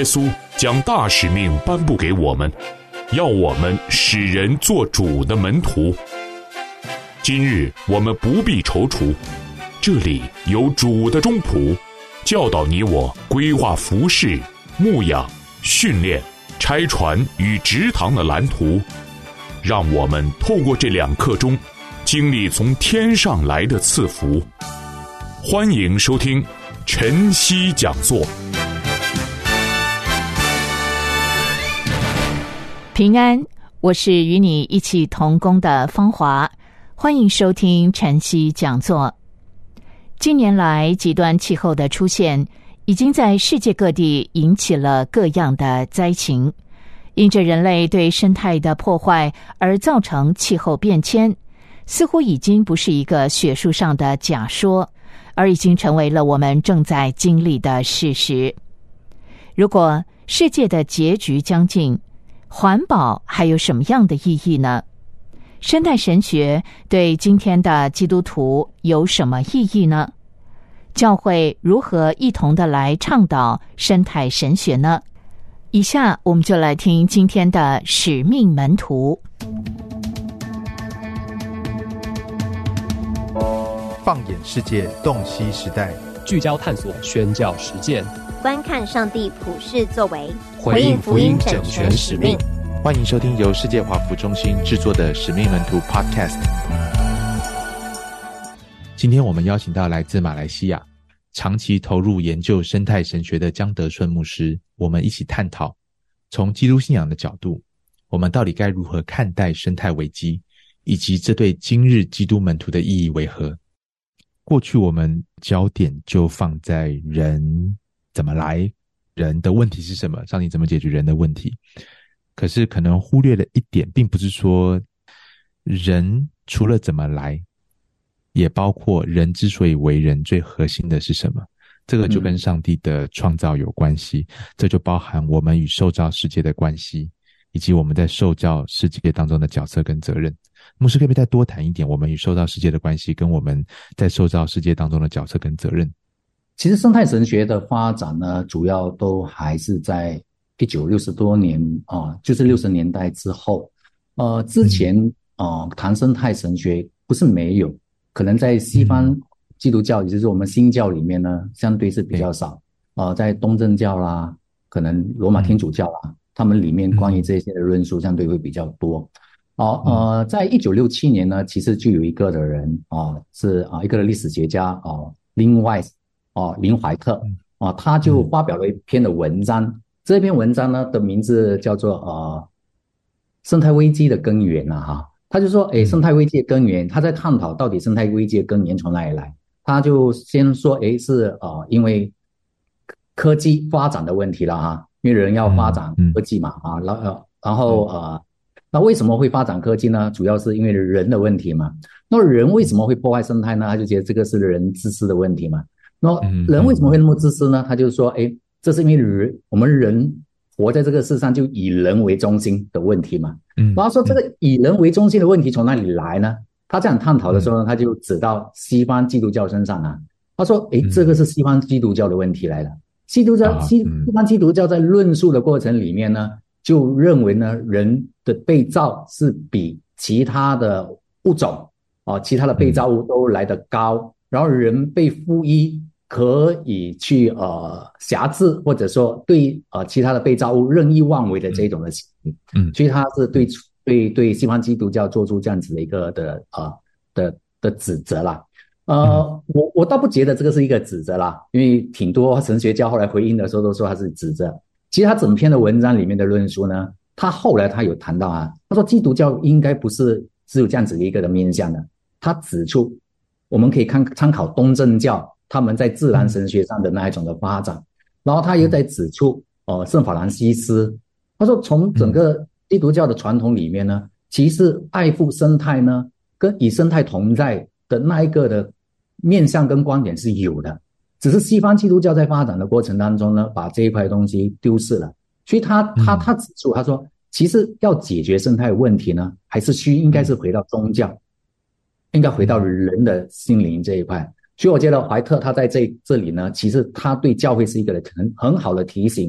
稣将大使命颁布给我们，要我们使人做主的门徒。今日我们不必踌躇，这里有主的中仆，教导你我规划服事、牧养、训练、拆船与植堂的蓝图，让我们透过这2课中经历从天上来的赐福。欢迎收听晨曦讲座。 平安，我是与你一起同工的芳华，欢迎收听晨曦讲座。近年来，极端气候的出现已经在世界各地引起了各样的灾情，因着人类对生态的破坏而造成气候变迁，似乎已经不是一个学术上的假说，而已经成为了我们正在经历的事实。如果世界的结局将近，环保还有什么样的意义呢？生态神学对今天的基督徒有什么意义呢？教会如何一同的来倡导生态神学呢？以下我们就来听今天的使命门徒。 放眼世界，洞悉时代， 聚焦探索，宣教实践， 观看上帝普世作为， 回应福音整全使命。 欢迎收听由世界华福中心制作的使命门徒 Podcast。 今天我们邀请到来自马来西亚长期投入研究生态神学的江德顺牧师，我们一起探讨从基督信仰的角度，我们到底该如何看待生态危机，以及这对今日基督门徒的意义为何。过去我们焦点就放在人怎么来，人的问题是什么，上帝怎么解决人的问题。可是可能忽略了一点，并不是说人除了怎么来，也包括人之所以为人最核心的是什么。这个就跟上帝的创造有关系，这就包含我们与受造世界的关系，以及我们在受造世界当中的角色跟责任。牧师可不可以再多谈一点我们与受造世界的关系，跟我们在受造世界当中的角色跟责任？ 其实生态神学的发展呢，主要都还是在1960多年就是60年代之后。之前谈生态神学不是没有，可能在西方基督教，也就是我们新教里面呢，相对是比较少。在东正教啦，可能罗马天主教啦，他们里面关于这些的论述相对会比较多。在1967年呢，其实就有一个的人是一个历史学家林怀特他就发表了一篇的文章。这篇文章呢的名字叫做生态危机的根源他就说生态危机的根源，他在探讨到底生态危机的根源从哪里来。他就先说是因为科技发展的问题了因为人要发展科技嘛然后那为什么会发展科技呢？主要是因为人的问题嘛。那人为什么会破坏生态呢？他就觉得这个是人自私的问题嘛。那人为什么会那么自私呢？他就说这是因为我们人活在这个世上就以人为中心的问题嘛。然后说这个以人为中心的问题从哪里来呢？他这样探讨的时候呢，他就指到西方基督教身上他说这个是西方基督教的问题来了。西方基督教在论述的过程里面呢，就认为呢，人的被造是比其他的物种其他的被造物都来得高，然后人被赋予可以去辖制或者说对其他的被造物任意妄为的这种的行为。所以他是对西方基督教做出这样子的一个的指责啦。我倒不觉得这个是一个指责啦，因为挺多神学家后来回应的时候都说他是指责。其实他整篇的文章里面的论述呢，他后来他有谈到他说基督教应该不是只有这样子的一个的面向的。他指出我们可以参考东正教他们在自然神学上的那一种的发展，然后他又在指出圣法兰西斯，他说从整个基督教的传统里面呢，其实爱护生态呢跟与生态同在的那一个的面向跟观点是有的，只是西方基督教在发展的过程当中呢，把这一块东西丢失了。所以他指出，他说其实要解决生态问题呢，还是应该是回到宗教，应该回到人的心灵这一块。所以我觉得怀特他在这里呢，其实他对教会是一个很好的提醒。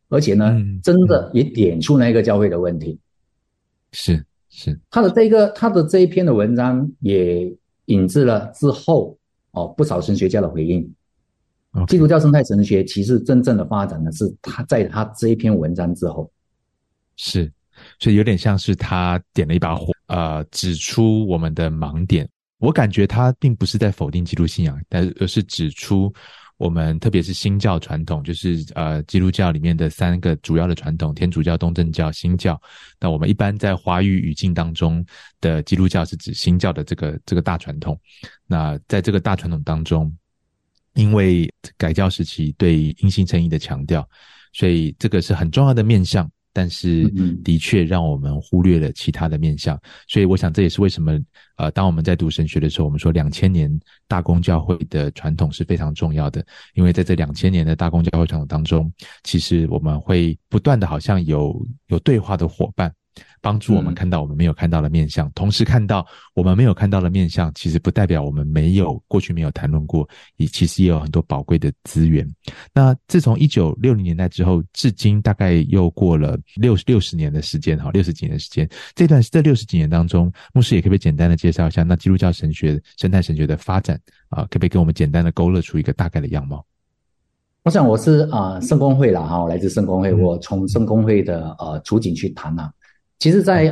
而且呢，真的也点出那个教会的问题。 是他的这一篇的文章也引致了之后不少神学家的回应。基督教生态神学其实真正的发展呢，是他在他这一篇文章之后。 是，所以有点像是他点了一把火，指出我们的盲点。我感觉他并不是在否定基督信仰，而是指出我们特别是新教传统，就是基督教里面的3个主要的传统，天主教、东正教、新教。那我们一般在华语语境当中的基督教是指新教的这个大传统。那在这个大传统当中，因为改教时期对因信称义的强调，所以这个是很重要的面向，但是的确让我们忽略了其他的面向。所以我想这也是为什么当我们在读神学的时候，我们说2000年大公教会的传统是非常重要的。因为在这2000年的大公教会传统当中，其实我们会不断的好像有对话的伙伴，帮助我们看到我们没有看到的面向，同时看到我们没有看到的面向，其实不代表我们过去没有谈论过，其实也有很多宝贵的资源。那自从1960年代之后，至今大概又过了60年的时间，60几年的时间。这60几年当中，牧师也可不可以简单的介绍一下那基督教神学、生态神学的发展可不可以给我们简单的勾勒出一个大概的样貌？ 我想我是圣公会啦，我来自圣公会，我从圣公会的处境去谈啊。其实在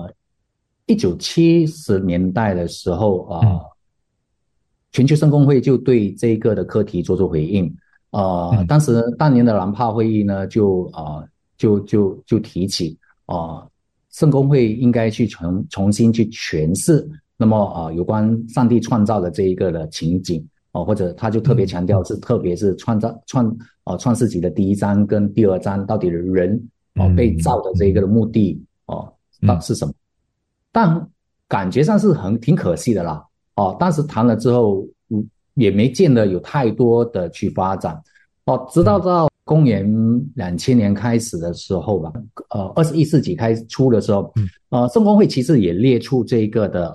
1970年代的时候全球圣公会就对这个的课题做出回应。当年的兰帕会议呢就提起圣公会应该去重新去诠释那么有关上帝创造的这一个的情景或者他就特别强调特别是创世纪的第1章跟第2章到底人被造的这一个的目的是什么？但感觉上是挺可惜的啦。当时谈了之后，也没见得有太多的去发展。直到公元2000年开始的时候吧，21世纪初的时候，圣公会其实也列出这个的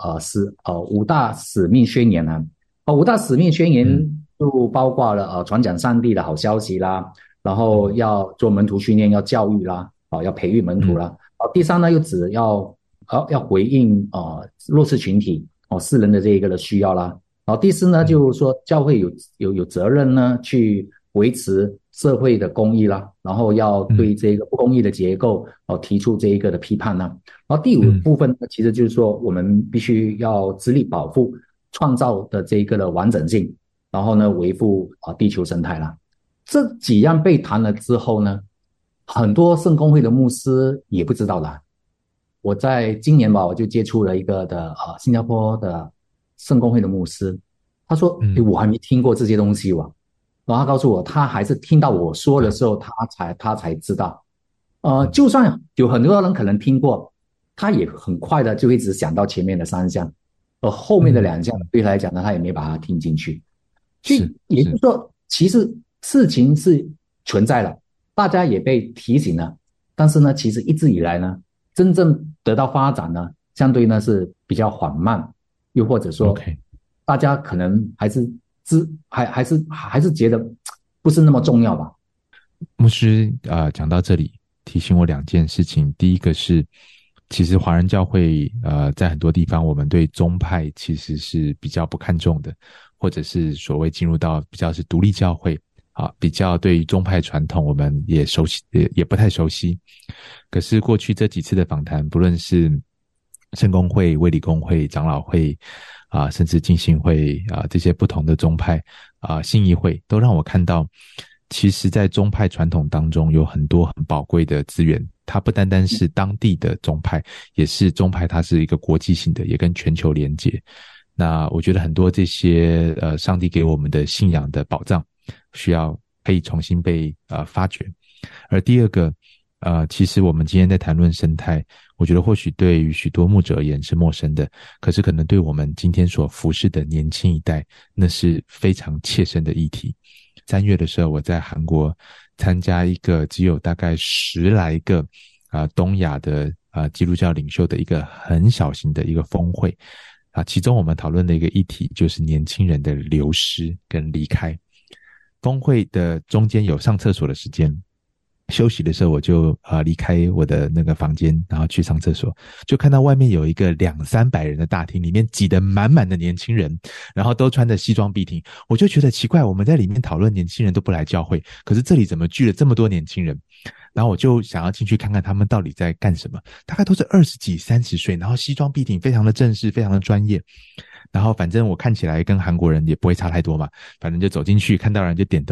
5大使命宣言啊。5大使命宣言就包括了传讲上帝的好消息啦，然后要做门徒训练，要教育啦，要培育门徒啦。第3呢，又指要回应弱势群体世人的这一个的需要啦。然后第4呢，就是说教会有责任呢去维持社会的公义啦，然后要对这个不公义的结构提出这一个的批判啦。然后第5部分呢，其实就是说我们必须要致力保护创造的这一个的完整性，然后呢维护地球生态啦。这几样被谈了之后呢，很多圣公会的牧师也不知道的。我在今年吧，我就接触了一个的新加坡的圣公会的牧师，他说我还没听过这些东西哇。然后他告诉我，他还是听到我说的时候他才知道。就算有很多人可能听过，他也很快的就会只想到前面的3项，而后面的2项对他来讲呢，他也没把它听进去。也就是说，其实事情是存在了，大家也被提醒了，但是呢，其实一直以来呢，真正得到发展呢，相对呢是比较缓慢，又或者说，大家可能还是觉得不是那么重要吧。 牧师讲到这里，提醒我2件事情。第一个是，其实华人教会在很多地方，我们对宗派其实是比较不看重的，或者是所谓进入到比较是独立教会比较对于宗派传统我们也熟悉，也不太熟悉。可是过去这几次的访谈，不论是圣公会、卫理公会、长老会甚至浸信会这些不同的宗派信义会，都让我看到其实在宗派传统当中有很多很宝贵的资源。它不单单是当地的宗派，也是宗派，它是一个国际性的，也跟全球连结。那我觉得很多这些上帝给我们的信仰的宝藏可以重新被发掘。而第二个其实我们今天在谈论生态，我觉得或许对于许多牧者而言是陌生的，可是可能对我们今天所服侍的年轻一代，那是非常切身的议题。3月的时候，我在韩国参加一个只有大概10来个东亚的基督教领袖的一个很小型的一个峰会其中我们讨论的一个议题就是年轻人的流失跟离开。峰会的中间有上厕所的时间， 休息的时候我就离开我的那个房间，然后去上厕所，就看到外面有一个200-300人的大厅，里面挤得满满的年轻人，然后都穿着西装笔挺。我就觉得奇怪，我们在里面讨论年轻人都不来教会，可是这里怎么聚了这么多年轻人？然后我就想要进去看看他们到底在干什么，大概都是20几30岁，然后西装笔挺，非常的正式，非常的专业。然后反正我看起来跟韩国人也不会差太多嘛，反正就走进去，看到人就点头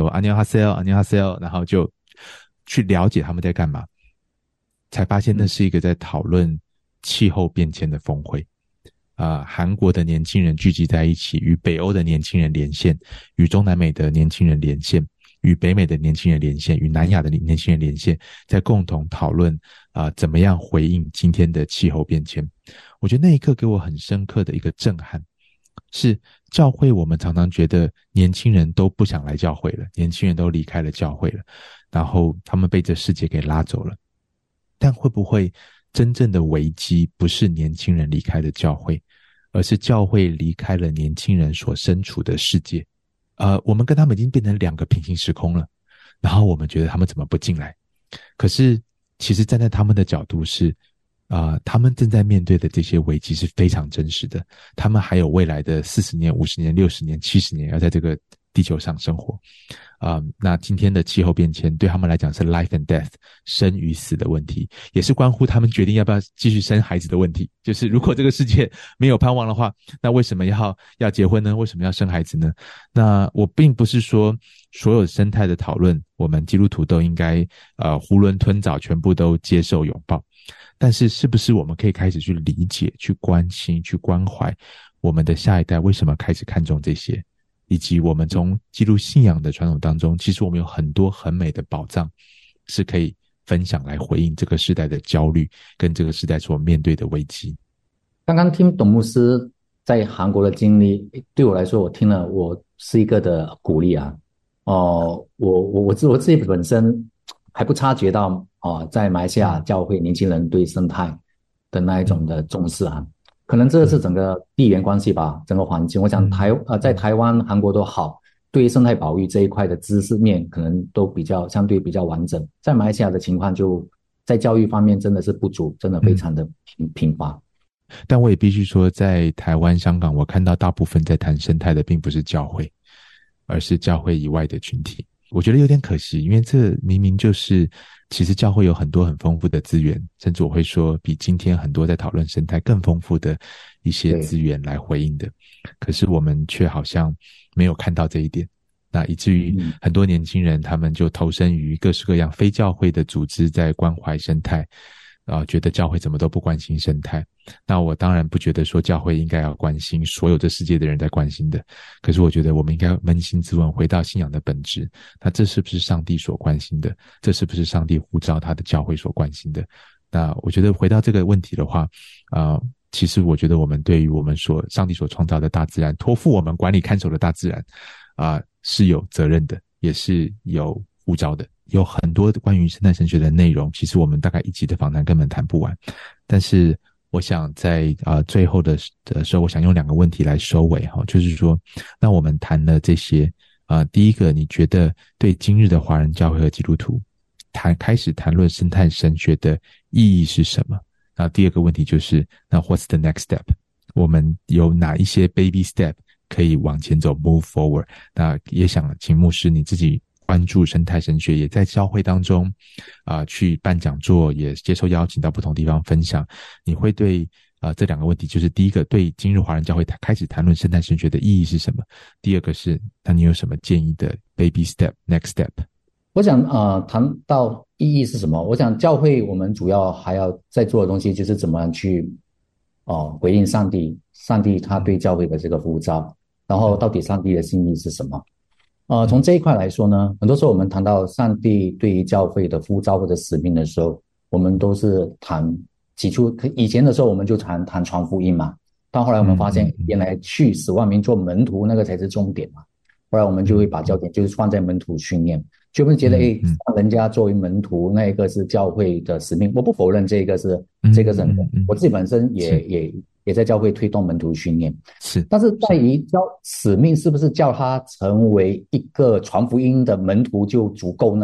안녕하세요，然后就去了解他们在干嘛，才发现那是一个在讨论气候变迁的峰会。韩国的年轻人聚集在一起，与北欧的年轻人连线，与中南美的年轻人连线，与北美的年轻人连线，与南亚的年轻人连线，在共同讨论怎么样回应今天的气候变迁。我觉得那一刻给我很深刻的一个震撼，是教会我们常常觉得年轻人都不想来教会了，年轻人都离开了教会了，然后他们被这世界给拉走了。但会不会真正的危机不是年轻人离开了教会，而是教会离开了年轻人所身处的世界？我们跟他们已经变成2个平行时空了，然后我们觉得他们怎么不进来？可是其实站在他们的角度是他们正在面对的这些危机是非常真实的，他们还有未来的40年、50年、60年、70年要在这个地球上生活。那今天的气候变迁对他们来讲是 life and death， 生与死的问题，也是关乎他们决定要不要继续生孩子的问题。就是如果这个世界没有盼望的话，那为什么要结婚呢？为什么要生孩子呢？那我并不是说所有生态的讨论我们基督徒都应该囫囵吞枣全部都接受拥抱，但是是不是我们可以开始去理解、去关心、去关怀我们的下一代为什么开始看重这些，以及我们从基督信仰的传统当中，其实我们有很多很美的宝藏是可以分享来回应这个时代的焦虑跟这个时代所面对的危机。 刚刚听董牧师在韩国的经历，对我来说，我听了我是一个的鼓励啊。我自己本身还不察觉到在马来西亚教会年轻人对生态的那一种的重视啊。可能这是整个地缘关系吧，整个环境。我想在台湾、韩国都好，对于生态保育这一块的知识面可能都相对比较完整。在马来西亚的情况就在教育方面真的是不足，真的非常的贫乏。 但我也必须说，在台湾、香港，我看到大部分在谈生态的并不是教会，而是教会以外的群体。我觉得有点可惜，因为这明明就是其实教会有很多很丰富的资源，甚至我会说比今天很多在讨论生态更丰富的一些资源来回应的，可是我们却好像没有看到这一点，那以至于很多年轻人他们就投身于各式各样非教会的组织，在关怀生态觉得教会怎么都不关心生态。那我当然不觉得说教会应该要关心所有这世界的人在关心的，可是我觉得我们应该扪心自问，回到信仰的本质，那这是不是上帝所关心的？这是不是上帝呼召他的教会所关心的？那我觉得回到这个问题的话其实我觉得我们对于我们上帝所创造的大自然，托付我们管理看守的大自然是有责任的，也是有呼召的。有很多关于生态神学的内容，其实我们大概一集的访谈根本谈不完，但是我想在最后的时候，我想用2个问题来收尾就是说，那我们谈了这些第一个，你觉得对今日的华人教会和基督徒开始谈论生态神学的意义是什么？那第2个问题就是，那 what's the next step？ 我们有哪一些 baby step 可以往前走 move forward？ 那也想请牧师你自己关注生态神学，也在教会当中去办讲座，也接受邀请到不同地方分享。你会对这2个问题，就是第一个，对今日华人教会开始谈论生态神学的意义是什么？第2个是，那你有什么建议的 baby step next step？ 我想谈到意义是什么，我想教会我们主要还要在做的东西就是怎么样去回应上帝他对教会的这个呼召，然后到底上帝的心意是什么。从这一块来说呢，很多时候我们谈到上帝对于教会的呼召或者使命的时候，我们都是起初以前的时候我们就谈传福音嘛，到后来我们发现原来去10万名做门徒那个才是重点嘛，后来我们就会把焦点就是放在门徒训练，就不是觉得让人家作为门徒那一个是教会的使命。我不否认这个是我自己本身也在教会推动门徒训练，但是在于使命是不是叫他成为一个传福音的门徒就足够呢？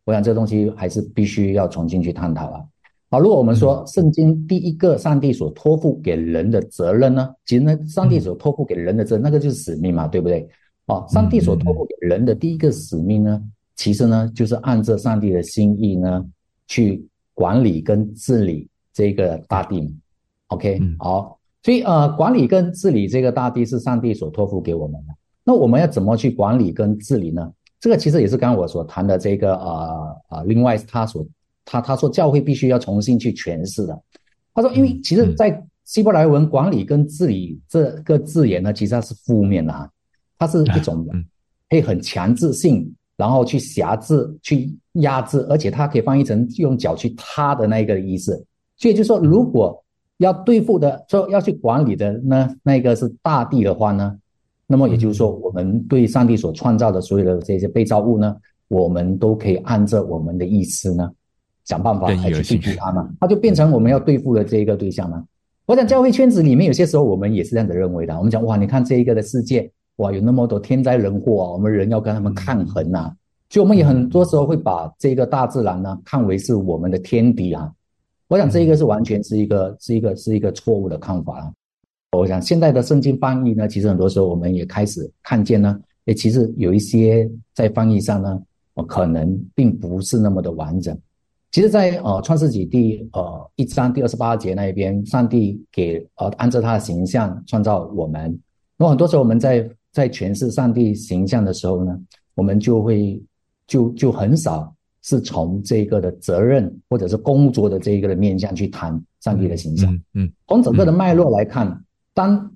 我想这东西还是必须要重新去探讨啊。好，如果我们说圣经第一个上帝所托付给人的责任呢，其实呢，上帝所托付给人的责任，那个就是使命嘛，对不对？上帝所托付给人的第一个使命呢，其实呢，就是按照上帝的心意呢，去管理跟治理这个大地。OK， 好，所以管理跟治理这个大地是上帝所托付给我们的。那我们要怎么去管理跟治理呢？这个其实也是刚刚我所谈的这个另外他说教会必须要重新去诠释的。他说，因为其实在希伯来文管理跟治理这个字眼呢，其实它是负面的它是一种可以很强制性，然后去辖制、去压制，而且它可以翻译成用脚去踏的那个意思。所以就是说，如果要对付的说要去管理的呢，那个是大地的话呢，那么也就是说，我们对上帝所创造的所有的这些被造物呢，我们都可以按照我们的意思呢，想办法来去对付它嘛，它就变成我们要对付的这一个对象嘛。我想教会圈子里面有些时候我们也是这样子认为的，我们讲哇，你看这一个的世界，哇，有那么多天灾人祸我们人要跟他们抗衡所以我们也很多时候会把这个大自然呢看为是我们的天敌我想这一个是完全是一个错误的看法我想现在的圣经翻译呢，其实很多时候我们也开始看见呢，其实有一些在翻译上呢，可能并不是那么的完整。其实在创世纪第1章第28节那一边，上帝给按照他的形象创造我们。那么很多时候我们在诠释上帝形象的时候呢，我们就会就很少是从这个的责任或者是工作的这一个的面向去谈上帝的形象。从整个的脉络来看，当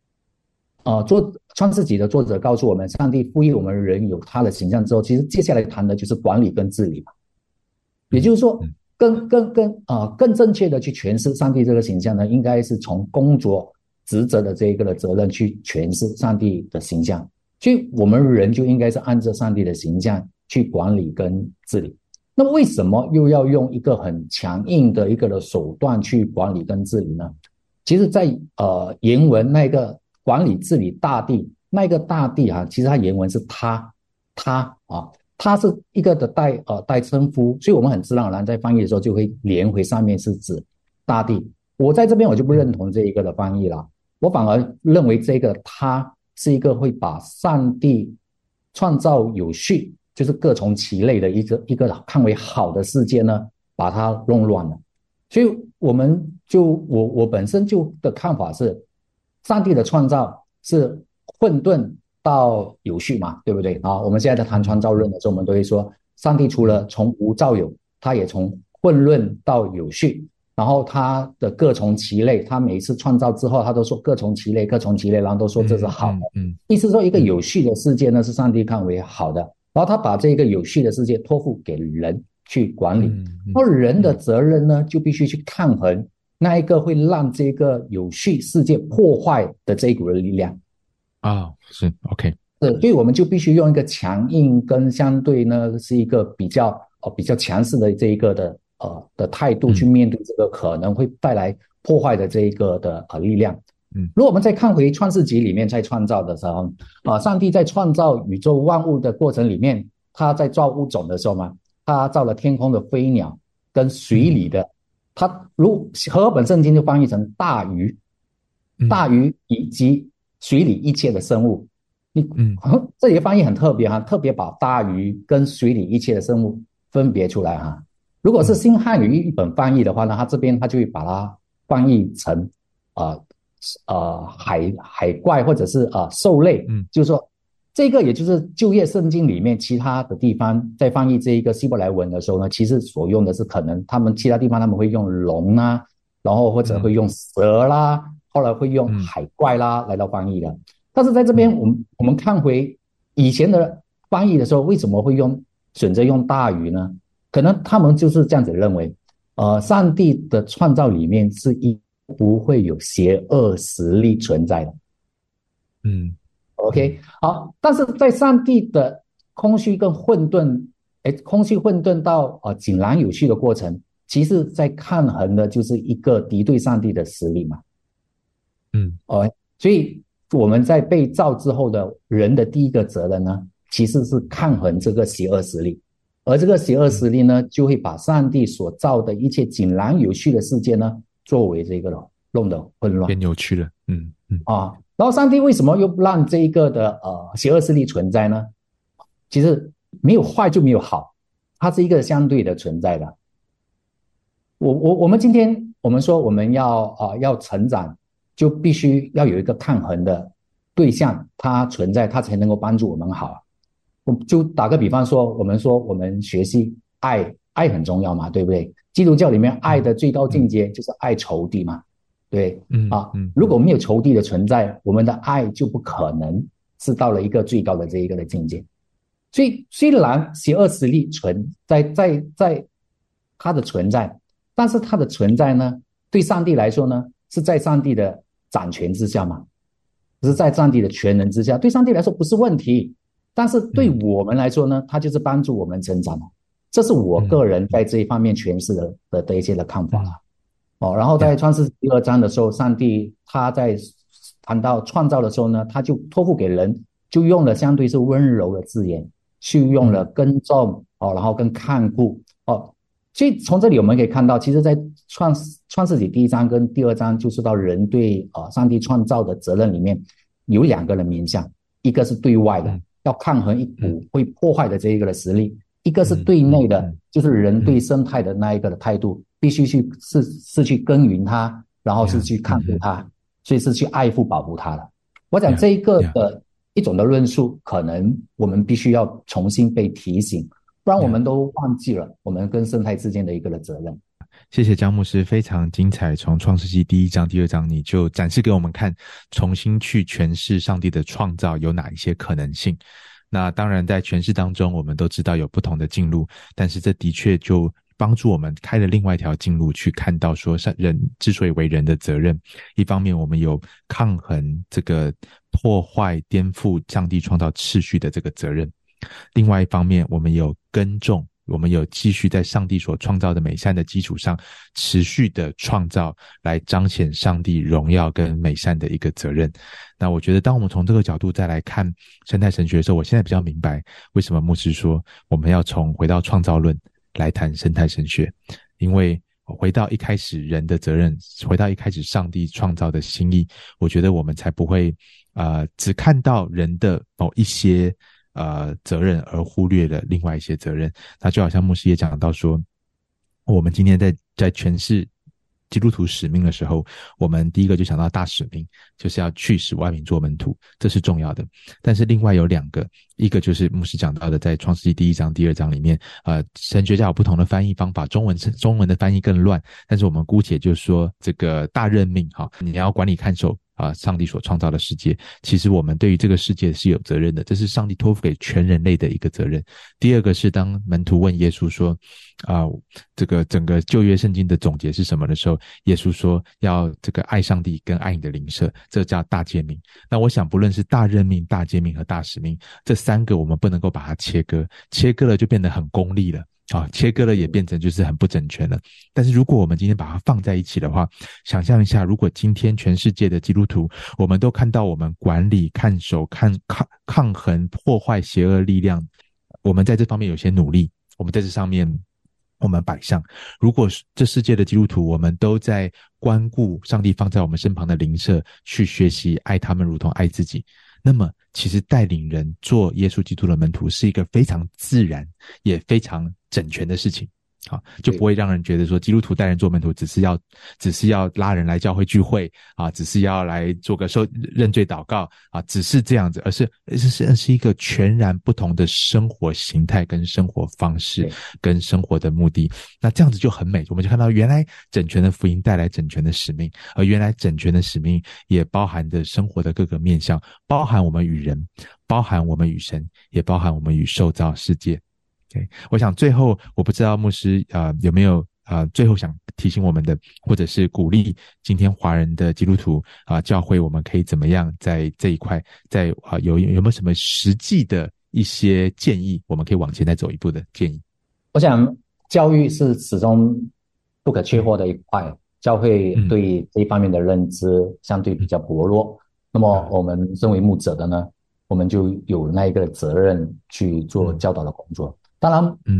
创世纪的作者告诉我们上帝赋予我们人有他的形象之后，其实接下来谈的就是管理跟治理嘛。也就是说更正确的去诠释上帝这个形象呢，应该是从工作职责的这一个的责任去诠释上帝的形象，所以我们人就应该是按照上帝的形象去管理跟治理。那么为什么又要用一个很强硬的一个的手段去管理跟治理呢？其实在原文那个管理治理大地，那个大地其实它原文是他是一个的代称呼，所以我们很自然而然在翻译的时候就会连回上面是指大地。我在这边我就不认同这一个的翻译了，我反而认为这个他是一个会把上帝创造有序，就是各从其类的一个看为好的世界呢，把它弄乱了。所以我本身就的看法是，上帝的创造是混沌到有序嘛，对不对我们现在在谈创造论的时候，我们都会说上帝除了从无造有，他也从混沌到有序，然后他的各从其类，他每一次创造之后他都说各从其类，然后都说这是好的。意思说一个有序的世界呢是上帝看为好的，然后他把这个有序的世界托付给人去管理，而人的责任呢就必须去抗衡那一个会让这个有序世界破坏的这一股的力量是 OK。 所以我们就必须用一个强硬跟相对呢是一个比较强势的这一个的态度去面对这个可能会带来破坏的这一个的力量。如果我们再看回创世纪里面在创造的时候上帝在创造宇宙万物的过程里面，他在造物种的时候嘛，他造了天空的飞鸟跟水里的他和合本圣经就翻译成大鱼以及水里一切的生物。这里的翻译很特别特别把大鱼跟水里一切的生物分别出来如果是新汉语译本翻译的话呢，他这边他就会把它翻译成海怪或者是兽类。就是说这个也就是旧约圣经里面其他的地方在翻译这一个希伯来文的时候呢，其实所用的是可能他们其他地方他们会用龙然后或者会用蛇啦，后来会用海怪啦来到翻译的。但是在这边我们看回以前的翻译的时候，为什么会选择用大鱼呢？可能他们就是这样子认为上帝的创造里面是不会有邪恶实力存在的。OK， 好，但是在上帝的空虚跟混沌空虚混沌到井然有序的过程，其实在抗衡的就是一个敌对上帝的实力嘛。所以我们在被造之后的人的第一个责任呢，其实是抗衡这个邪恶实力。 而这个邪恶势力呢，就会把上帝所造的一切井然有序的世界呢，作为这个弄得混乱， 变扭曲了。 然后上帝为什么又让这一个的邪恶势力存在呢？其实没有坏就没有好，它是一个相对的存在的。我们今天我们说我们要成长，就必须要有一个抗衡的对象，它存在，它才能够帮助我们好。我就打个比方说，我们说我们学习爱很重要嘛，对不对？基督教里面爱的最高境界就是爱仇敌嘛，对，如果没有仇敌的存在，我们的爱就不可能是到了一个最高的这一个的境界。所以虽然邪恶势力在它的存在，但是它的存在呢，对上帝来说呢，是在上帝的掌权之下嘛，是在上帝的权能之下，对上帝来说不是问题，但是对我们来说呢，它就是帮助我们成长。这是我个人在这一方面诠释的一些的看法然后在创世第2章的时候，上帝他在谈到创造的时候呢，他就托付给人，就用了相对是温柔的字眼，去用了耕种然后跟看顾所以从这里我们可以看到，其实在创世纪第1章跟第2章就说到人对上帝创造的责任里面有2个人面向，一个是对外的，要抗衡一股会破坏的这一个的实力，一个是对内的，就是人对生态的那一个的态度，必须是去耕耘它，然后是去看顾它，所以是去爱护保护它的。我讲这一个的一种的论述，可能我们必须要重新被提醒，不然我们都忘记了我们跟生态之间的一个的责任。 谢谢江牧师，非常精彩。从创世纪第1章、第2章，你就展示给我们看，重新去诠释上帝的创造有哪一些可能性。那当然在诠释当中，我们都知道有不同的径路，但是这的确就帮助我们开了另外一条径路，去看到说人之所以为人的责任，一方面我们有抗衡这个破坏颠覆上帝创造秩序的这个责任，另外一方面我们有耕种，我们有继续在上帝所创造的美善的基础上持续的创造，来彰显上帝荣耀跟美善的一个责任。那我觉得当我们从这个角度再来看生态神学的时候，我现在比较明白为什么牧师说我们要回到创造论来谈生态神学，因为回到一开始人的责任，回到一开始上帝创造的心意，我觉得我们才不会只看到人的某一些责任而忽略了另外一些责任。那就好像牧师也讲到说，我们今天在诠释基督徒使命的时候，我们第一个就想到大使命，就是要去使万民做门徒，这是重要的。但是另外有2个，一个就是牧师讲到的，在创世纪第1章、第2章里面，神学家有不同的翻译方法，中文的翻译更乱，但是我们姑且就说这个大任命你要管理看守上帝所创造的世界，其实我们对于这个世界是有责任的，这是上帝托付给全人类的一个责任。第2个是当门徒问耶稣说这个整个旧约圣经的总结是什么的时候，耶稣说要这个爱上帝跟爱你的邻舍，这叫大诫命。那我想不论是大任命、大诫命和大使命，这3个我们不能够把它切割了就变得很功利了切割了也变成就是很不整全了。但是如果我们今天把它放在一起的话，想象一下，如果今天全世界的基督徒，我们都看到我们管理、看守、抗衡、破坏邪恶力量，我们在这方面有些努力，我们在这上面我们摆上。如果这世界的基督徒，我们都在关顾上帝放在我们身旁的邻舍，去学习爱他们如同爱自己，那么其实带领人做耶稣基督的门徒是一个非常自然也非常整全的事情就不会让人觉得说基督徒带人做门徒只是要拉人来教会聚会只是要来做个认罪祷告只是这样子，而是一个全然不同的生活形态跟生活方式跟生活的目的。那这样子就很美，我们就看到原来整全的福音带来整全的使命，而原来整全的使命也包含着生活的各个面向，包含我们与人，包含我们与神，也包含我们与受造世界。我想最后我不知道牧师有没有最后想提醒我们的，或者是鼓励今天华人的基督徒教会我们可以怎么样在这一块在有没有什么实际的一些建议，我们可以往前再走一步的建议？ 我想教育是始终不可缺或的一块，教会对这一方面的认知相对比较薄弱，那么我们身为牧者的呢，我们就有那一个责任去做教导的工作。当然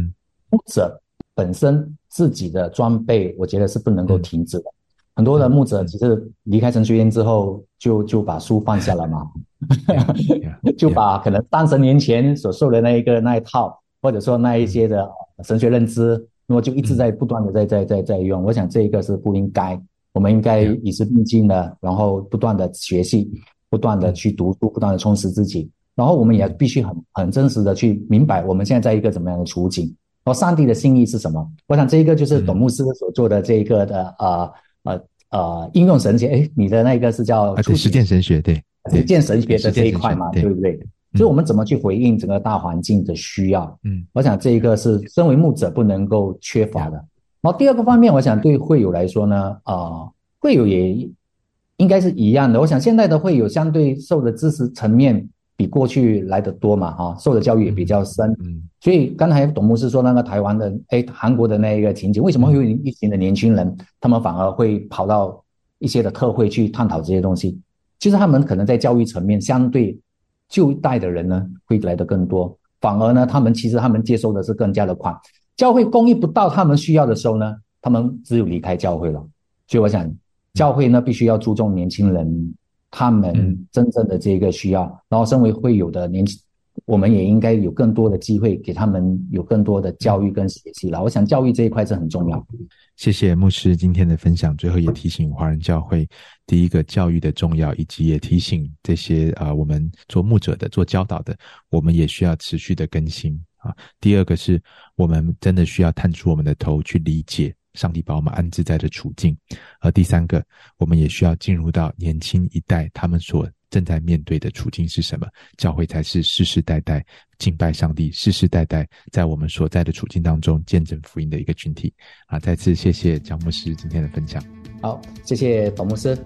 牧者本身自己的装备，我觉得是不能够停止的。很多的牧者其实离开神学院之后就把书放下了嘛，就把可能30年前所受的那一套，或者说那一些的神学认知，那么就一直在不断的在用。我想这一个是不应该，我们应该与时并进的，然后不断的学习，不断的去读书，不断的充实自己，然后我们也必须很真实的去明白我们现在在一个怎么样的处境，然后上帝的心意是什么。我想这一个就是董牧师所做的这一个的应用神学，你的那个是叫实践神学，对， 实践神学的这一块嘛，对不对？所以我们怎么去回应整个大环境的需要？我想这一个是身为牧者不能够缺乏的。然后第二个方面，我想对会友来说呢，会友也应该是一样的。我想现在的会友相对受的知识层面比过去来得多嘛，受的教育也比较深。所以刚才董牧师说那个台湾的韩国的那一个情景，为什么会有一群的年轻人他们反而会跑到一些的特会去探讨这些东西？其实他们可能在教育层面相对旧一代的人呢会来得更多，反而呢他们接收的是更加的快。教会供应不到他们需要的时候呢，他们只有离开教会了。所以我想教会呢必须要注重年轻人他们真正的这个需要，然后身为会友的我们也应该有更多的机会给他们有更多的教育跟学习了。我想教育这一块是很重要。 谢谢牧师今天的分享，最后也提醒华人教会第一个教育的重要，以及也提醒这些我们做牧者的做教导的，我们也需要持续的更新第二个是我们真的需要探出我们的头去理解上帝把我们安置在的处境，而第三个我们也需要进入到年轻一代他们所正在面对的处境是什么。教会才是世世代代敬拜上帝，世世代代在我们所在的处境当中见证福音的一个群体再次谢谢江牧师今天的分享。 好，谢谢董牧师。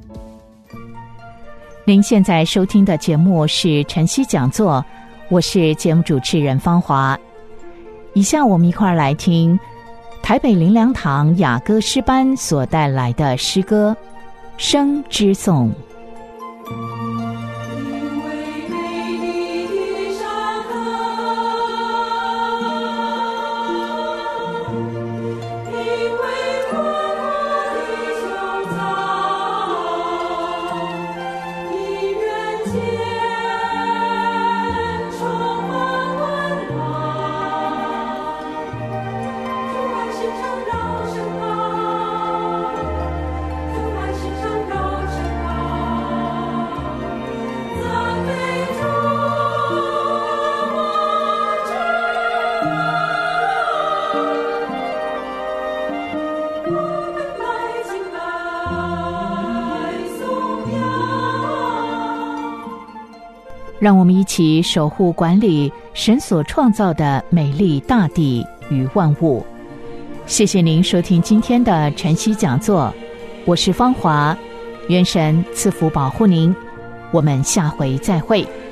您现在收听的节目是晨曦讲座，我是节目主持人芳华。以下我们一块来听台北灵粮堂雅歌诗班所带来的诗歌《生之颂》。让我们一起守护管理神所创造的美丽大地与万物。谢谢您收听今天的晨曦讲座，我是芳华，愿神赐福保护您，我们下回再会。